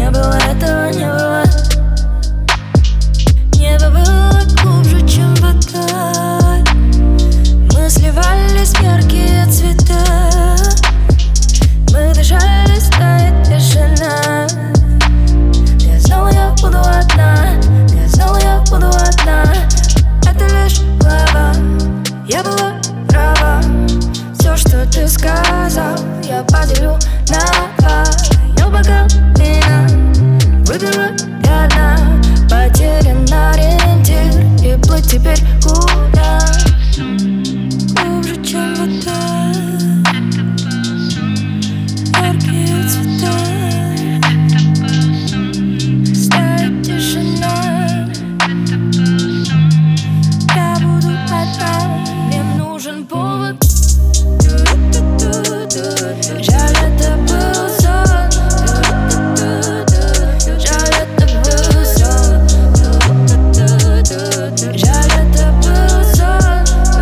Не было этого, не было. Небо было глубже, чем вода. Мы сливались в яркие цвета. Мы дышали, стоит тишина. Я знала, я буду одна. Я знала, я буду одна. Это лишь глава. Я была права. Все, что ты сказал, я поделю на два. Я бокал вина выпила я одна. Потерян ориентир и плыть теперь куда? Глубже, чем вода. Яркие цвета. Стоит тишина. Я буду одна. Мне нужен повод. Жаль, это был сон. Жаль, это был сон. Жаль, это был сон.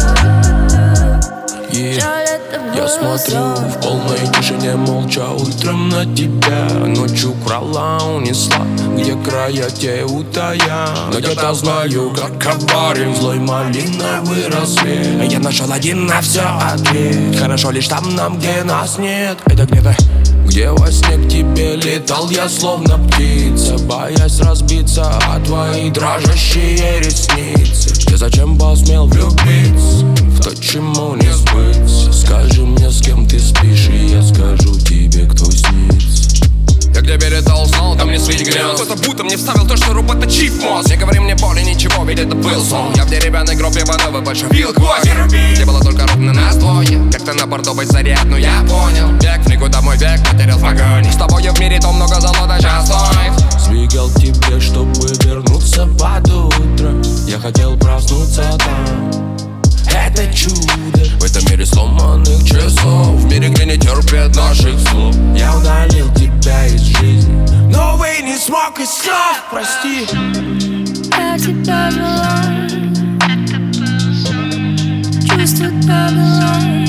Жаль, это был сон. Я смотрю в полной тишине молча утром на тебя. Ночью крала, унесла, где края те утая. Но где-то знаю, как аварий злой малиновый рассвет. Я нашел один на все ответ. Хорошо лишь там нам, где нас нет. Это где-то, где во сне к тебе летал я словно птица, боясь разбиться о твои дрожащие ресницы. Ты зачем посмел влюбиться в то, чему не сбыться? Скажи мне, с кем ты спишь, и я скажу тебе, кто снится. Я где передал сон, там не свить грез. Кто-то будто мне вставил то, что робота-чип мозг. Не говори мне боли, ничего, ведь это был сон. Я в деревянной гробе Иванова больше бил гвозди. Где было только ровно нас двое. Как-то на бордовой заре, но я понял. Век в никуда мой век потерял в погоне. С тобой в мире то много золота час стоит. Сбегал к тебе, чтобы вернуться под утро. Я хотел проснуться там. Это чудо в этом мире сломанных часов, в мире, где не терпят наших слов. Я удалил тебя из жизни, но вы не смог из слов, прости. Я тебя жила, чувства побила.